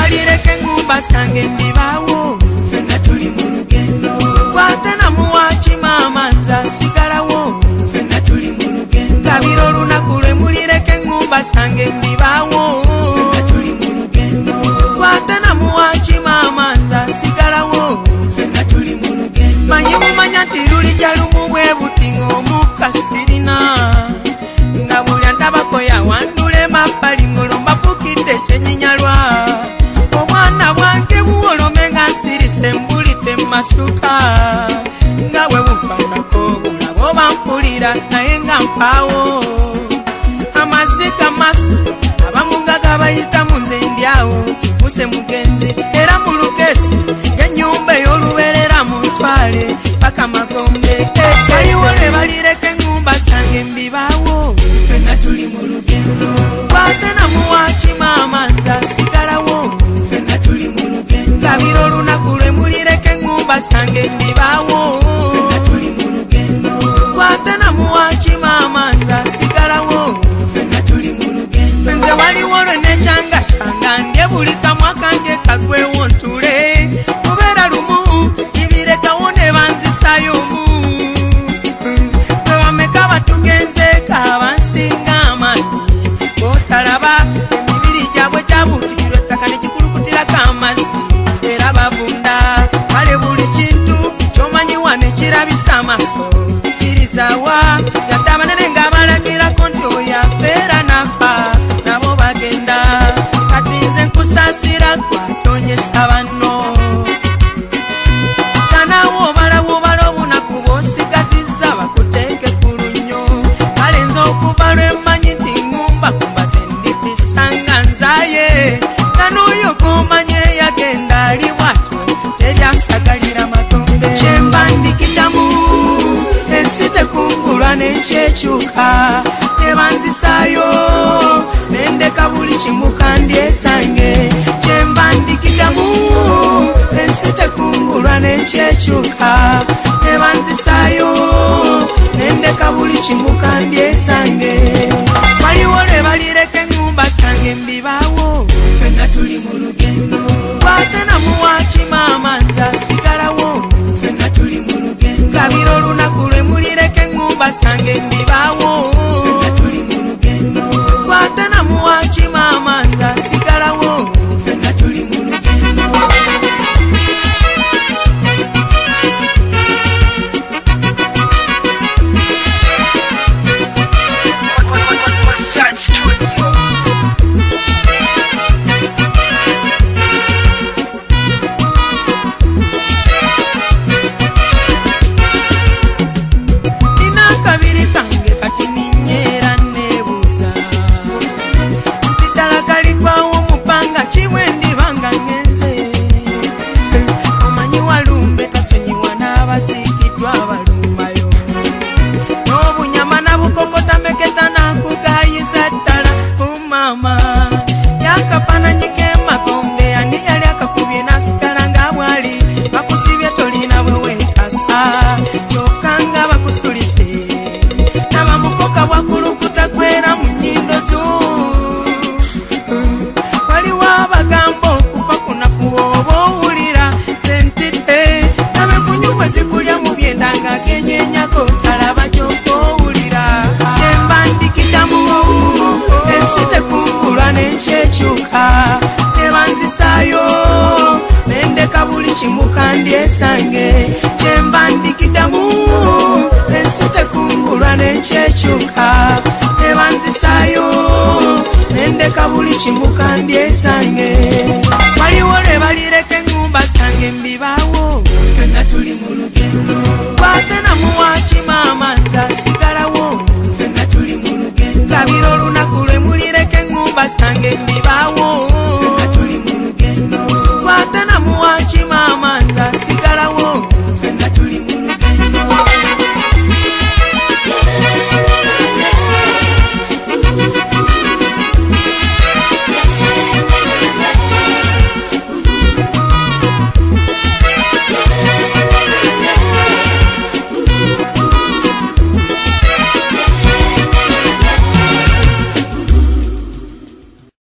balireka engumba sange mbibaawo fenna tuli mu lugendo kwata na muwaaki maama nze asigalawo fenna tuli mu lugendo kabira olunaku lwe mulireka engumba sange mbibaawo fenna tuli mu lugendo kwata na muwaaki maama nze asigalawo fenna tuli mu lugendo manyi mumanya nti lulijja lumu bwe buti ng'omukka sirina nga buli andabako yawandula emabbali ng'olwo mbafuukidde ekyenyinyalwa obwana bwange buwolome nga nsirise mbulidde mumasuka nga bwe bunkwatako bulaba oba mpulira naye nga mpaawo amazzi gamaso abamu nga gabayitamu nze ndyawo muse mugenzi era mu lukesi ng'ennyumba ey'oluberera mu ntwale paka magombe kaliwo le balireka engumba sange mbibaawo fenna tuli mu lugendo kwata na muwaaki maama nze asigalawo fenna tuli mu lugendo kabira olunaku lwe mulireka engumba sange mbibaawo fenna tuli mu lugendo kwata na muwaaki maama nze asigalawo fenna tuli mu lugendo nze waliwo lwe nekyanga kyanga ndye buli kamwa kange kagwewo ntule kubeera lumu ibirekawo ne banzisayoomu bwe wameka batugenzeeko abansinga amaanyi bootalaba emibiri gyabwe gyabuutikirwa ettaka ne gikulukutirako amazzi era bavunda kale buli kintu ky'omanyi wane kirabisa amaaso kirizaawa yadde abanene ng'abalagirako nti oyo afeera nafa nabo bagenda kati nze nkusaasira gwatonyesa banno tanawo obala obunaku bw'osigazizza bakuteeke ku lunnyo kale nze okuva lwe mmanyi nti ngumba kumbaze ndibisanga nzaye tan'oyo g'omanye yagenda ali bw'atyo teryasagalira matombe kyembandikiddamu ensi tekungulwa n'ekyekyuka nebanzisaayo nendeka buli kimu kandyesange kyembandikiddamu ensi tekungulwa n'ekyekyuka nebanzisaayo nendeka buli kimu kandyesange waliwo lwe balireka engumba sange mbibaawo fenna tuli mu lugendo kwata na muwaaki maama nze asigalawo fenna tuli mu lugendo kabira olunaku lwe mulireka engumba sange mbibaawo fenna tuli mu lugendo kwata na muwaaki maama nze asigalawo fenna tuli mu lugendo nebanzisaayo nendeka buli kimu kandyesange kyembandikiddamu ensi tekungulwa n'ekyekyuka nebanzisaayo nendeka buli kimu kandyesange waliwo lwe balireka engumba sange mbibaawo fenna tuli mu lugendo kwata na muwaaki maama nze asigalawo fenna tuli mu lugendo kabira olunaku lwe mulireka engumba sange